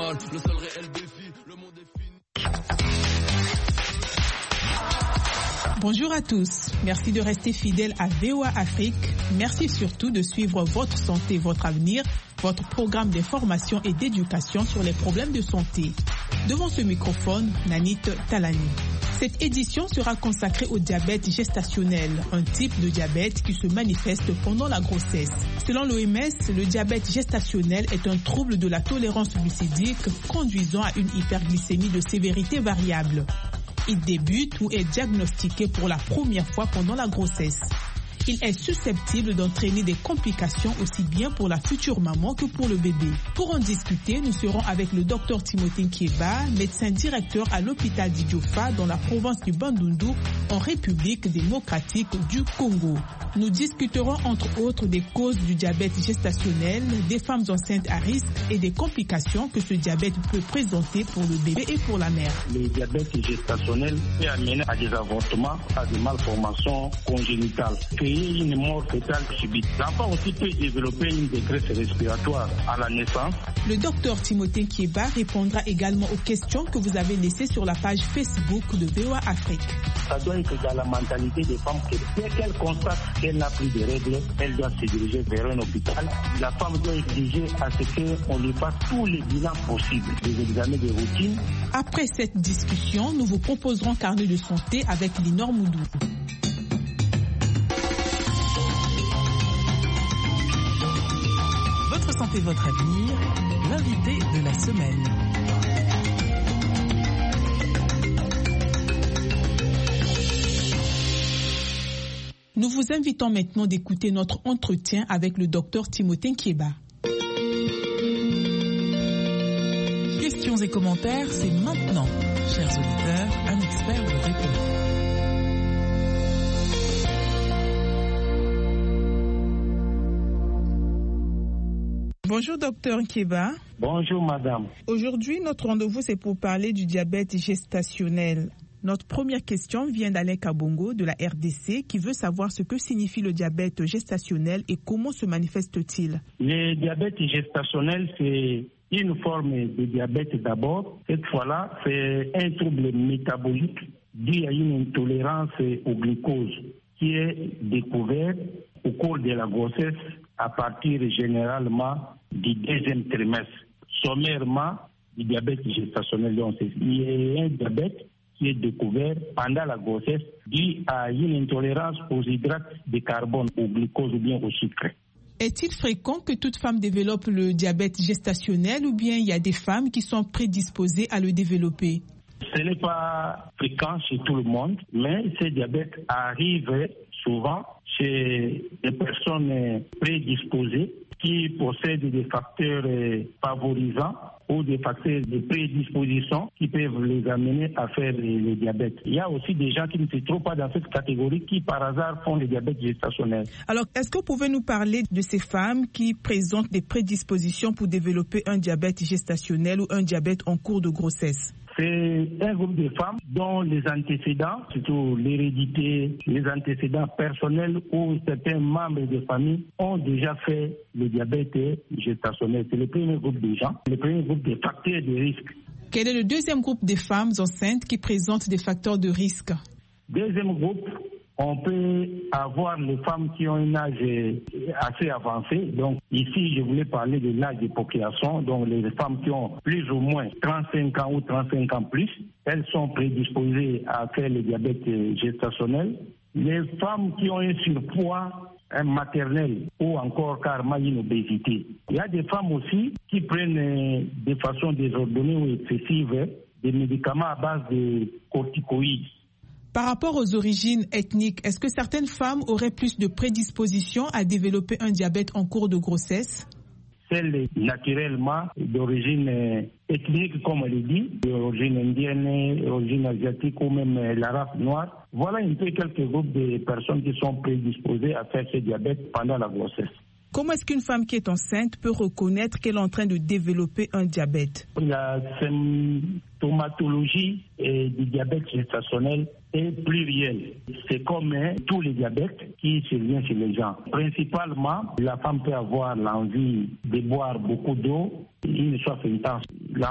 mal. Le seul réel défi, le monde est fini. Bonjour à tous, merci de rester fidèles à VOA Afrique. Merci surtout de suivre votre santé, votre avenir, votre programme d'information et d'éducation sur les problèmes de santé. Devant ce microphone, Nanit Talani. Cette édition sera consacrée au diabète gestationnel, un type de diabète qui se manifeste pendant la grossesse. Selon l'OMS, le diabète gestationnel est un trouble de la tolérance glucidique conduisant à une hyperglycémie de sévérité variable. Il débute ou est diagnostiqué pour la première fois pendant la grossesse. Il est susceptible d'entraîner des complications aussi bien pour la future maman que pour le bébé. Pour en discuter, nous serons avec le Dr Timothée Nkieba, médecin directeur à l'hôpital d'Idiofa dans la province du Bandundu, en République démocratique du Congo. Nous discuterons entre autres des causes du diabète gestationnel, des femmes enceintes à risque et des complications que ce diabète peut présenter pour le bébé et pour la mère. Le diabète gestationnel peut amener à des avortements, à des malformations congénitales, créer une mort fœtale subite. L'enfant aussi peut développer une détresse respiratoire à la naissance. Le docteur Timothée Nkieba répondra également aux questions que vous avez laissées sur la page Facebook de VOA Afrique. Ça doit être dans la mentalité des femmes que dès qu'elle constate qu'elle n'a plus de règles, elle doit se diriger vers un hôpital. La femme doit exiger à ce qu'on lui fasse tous les bilans possibles, des examens de routine. Après cette discussion, nous vous proposerons Carnet de santé avec Linor Moudou. Votre santé, votre avenir, l'invité de la semaine. Nous vous invitons maintenant d'écouter notre entretien avec le docteur Timothée Nkieba. Questions et commentaires, c'est maintenant. Chers auditeurs, un expert vous répond. Bonjour docteur Nkieba. Bonjour madame. Aujourd'hui, notre rendez-vous c'est pour parler du diabète gestationnel. Notre première question vient d'Alain Kabongo de la RDC qui veut savoir ce que signifie le diabète gestationnel et comment se manifeste-t-il. Le diabète gestationnel, c'est une forme de diabète d'abord. Cette fois-là, c'est un trouble métabolique dû à une intolérance au glucose qui est découvert au cours de la grossesse à partir généralement du deuxième trimestre. Sommairement, du diabète gestationnel, donc il y a un diabète qui est découvert pendant la grossesse dû à une intolérance aux hydrates de carbone, au glucose ou bien au sucre. Est-il fréquent que toute femme développe le diabète gestationnel ou bien il y a des femmes qui sont prédisposées à le développer? Ce n'est pas fréquent chez tout le monde, mais ce diabète arrive souvent chez des personnes prédisposées qui possèdent des facteurs favorisants ou des facteurs de prédisposition qui peuvent les amener à faire le diabète. Il y a aussi des gens qui ne se trouvent pas dans cette catégorie qui par hasard font le diabète gestationnel. Alors, est-ce que vous pouvez nous parler de ces femmes qui présentent des prédispositions pour développer un diabète gestationnel ou un diabète en cours de grossesse? C'est un groupe de femmes dont les antécédents, surtout l'hérédité, les antécédents personnels ou certains membres de famille ont déjà fait le diabète gestationnel. C'est le premier groupe de gens, le premier groupe de facteurs de risque. Quel est le deuxième groupe de femmes enceintes qui présentent des facteurs de risque? Deuxième groupe, on peut avoir les femmes qui ont un âge assez avancé. Donc ici, je voulais parler de l'âge de procréation. Donc les femmes qui ont plus ou moins 35 ans ou 35 ans plus, elles sont prédisposées à faire le diabète gestationnel. Les femmes qui ont un surpoids maternel ou encore carrément une obésité. Il y a des femmes aussi qui prennent de façon désordonnée ou excessive des médicaments à base de corticoïdes. Par rapport aux origines ethniques, est-ce que certaines femmes auraient plus de prédisposition à développer un diabète en cours de grossesse? Celles naturellement d'origine ethnique, comme on le dit, d'origine indienne, d'origine asiatique ou même la race noire. Voilà un peu quelques groupes de personnes qui sont prédisposées à faire ce diabète pendant la grossesse. Comment est-ce qu'une femme qui est enceinte peut reconnaître qu'elle est en train de développer un diabète? La symptomatologie du diabète gestationnel est plurielle. C'est comme tous les diabètes qui surviennent chez les gens. Principalement, la femme peut avoir l'envie de boire beaucoup d'eau, une soif intense.